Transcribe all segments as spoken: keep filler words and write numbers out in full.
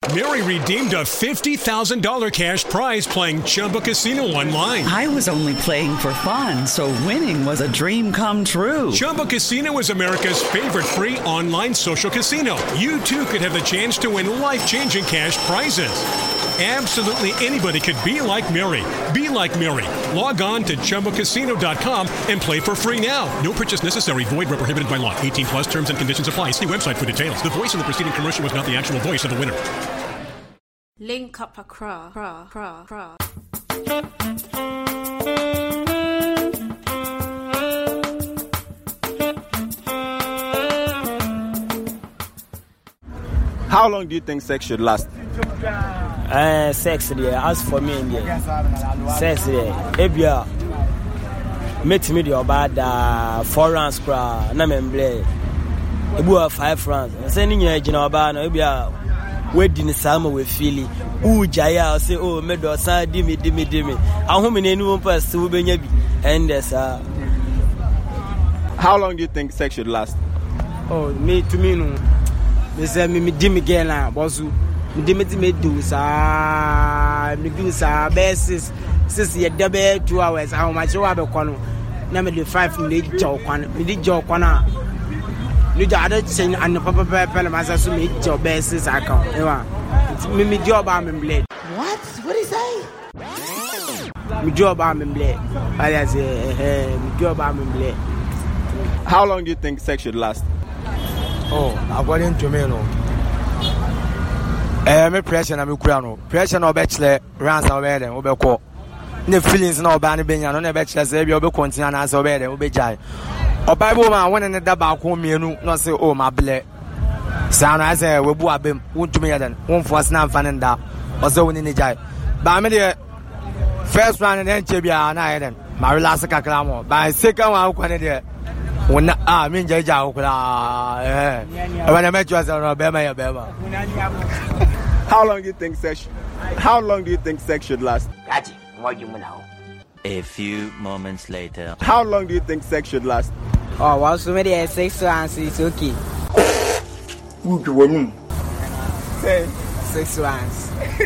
Mary redeemed a fifty thousand dollars cash prize playing Chumba Casino online. I was only playing for fun, so winning was a dream come true. Chumba Casino is America's favorite free online social casino. You too could have the chance to win life-changing cash prizes. Absolutely anybody could be like Mary. Be like Mary. Log on to Chumba Casino dot com and play for free now. No purchase necessary. Void where prohibited by law. eighteen plus terms and conditions apply. See website for details. The voice in the preceding commercial was not the actual voice of the winner. Link up a cra, cra, cra, cra. How long do you think sex should last? Uh, sex there. As for me, yeah. Sex there. Ebia. Meet me the bad uh, four rounds cra. Na memble. Ebu five rounds. Say ni nya gina oba na ebia wedding sama we feel. U jaya say oh me do san di me di me di me. Ahome na enu pass we benya bi. And this uh How long do you think sex should last? Oh, me to me no. Me say me me di me girl na bosu. Me di me di me do sa me do sa basis since ye dey be two hours how much you have kono na me dey five me dey jow kwan me dey jow kwana ni ja ada chen an papa papa na masa so me jow basis account e wa me me job am me blade. What? What is that? Me job am me blade. I say eh me job am me blade. How long do you think sex should last? Oh, according to me no. Eh me pressure na me kura no. Pressure na obechle rounds na obede obekọ. The feelings na oba ne benya no na obechle say bi obe continue na say obede obejai. Obible man when ne da ba ko mienu no say oh my ble. Say na say we bu abem wontumi yaden. Won force na mfa ne da. O say woni ne jai. Ba me the first one then chebia na yaden. Ma relax kakra mo. Ba second one ko ne there. When ah me jaja okula eh when I met you as a bema ya bema. How long do you think sex How long do you think sex should last? A few moments later. How long do you think sex should last? Oh, well, so many six rounds is okay. Who do you say six rounds?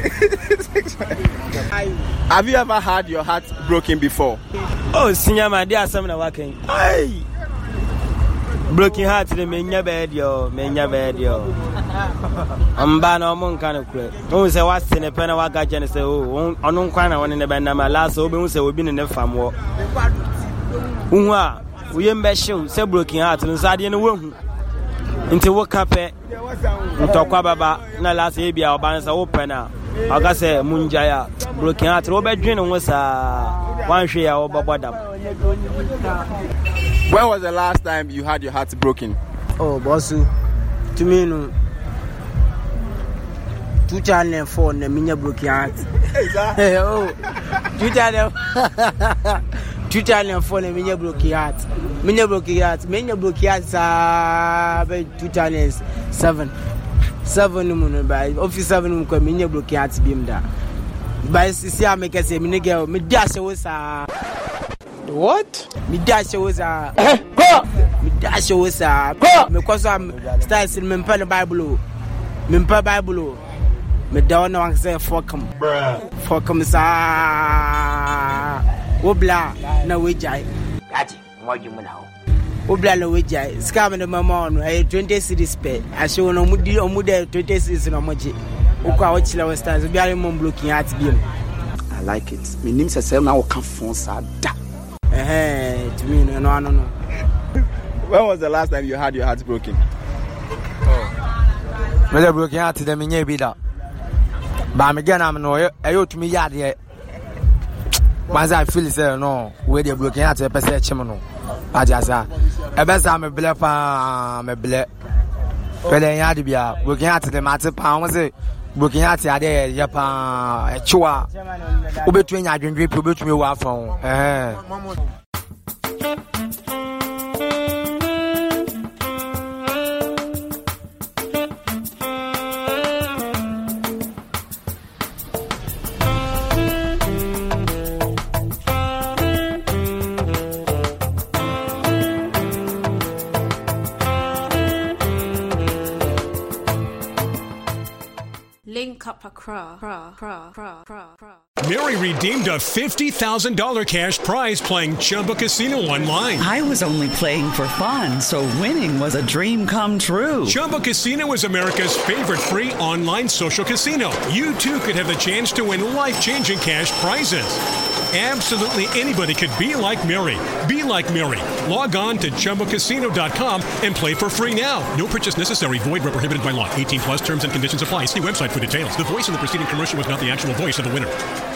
Have you ever had your heart broken before? Oh, senior man, there are some working. Hey. Broken heart to the menya bed yo, menya bed yo. I'm ban on one kind of crap. Who say what's in a pen of waka and say, oh, on one kind of one in the band. My last open say we've been in the farm war. Unwa, we ain't best show, say broken heart and sad in the womb. Into what cape, into Quababa, na last Abia or Bansa opener. I got say Munjaya, broken heart, Robert Drin was a one share or Babadam. When was the last time you had your heart broken? Oh, Bossu, to me, no. Two channel four, the minya broken heart. Oh, two channel, two channel four, the minya broken heart. Minya broken heart, minya broken heart, uh, two channels seven, seven, by office seven, minya broken heart, beam that. By see, I make a say, minya girl, me dash was a. What? Me dash was a me dash was a because I'm starting me pen Bible. Me pen Bible. Me don't know what say fuck him. Fuck him sa. Obla na wejai. Gati, what you now? Obla na wejai. Scam the mama on eh twenty cities pay. I show no mudi omude twenty cities no moji. Ukwa wachila westers bi are mom blocking at beam. I like it. Me name say say na o kan fon sa da. Eh, to me, no, no, no. When was the last time you had your heart broken? Oh. Me broken heart to them in ye be that. But I'm again, I'm no, I owe to me yard yet. Once I feel say no, where they broken heart to a perception, no. I just say, a best I'm a blep, I'm a blep. But then you had to be a broken heart to the matter pound, say, broken heart to there, Yapa, a chua. Between I drink people between me one phone. Eh. Link Link up Accra. Accra, Accra, Accra, Accra, Accra. Mary redeemed a fifty thousand dollars cash prize playing Chumba Casino online. I was only playing for fun, so winning was a dream come true. Chumba Casino is America's favorite free online social casino. You too could have the chance to win life-changing cash prizes. Absolutely anybody could be like Mary. Be like Mary. Log on to Chumba Casino dot com and play for free now. No purchase necessary. Void where prohibited by law. eighteen plus terms and conditions apply. See website for details. The voice in the preceding commercial was not the actual voice of the winner.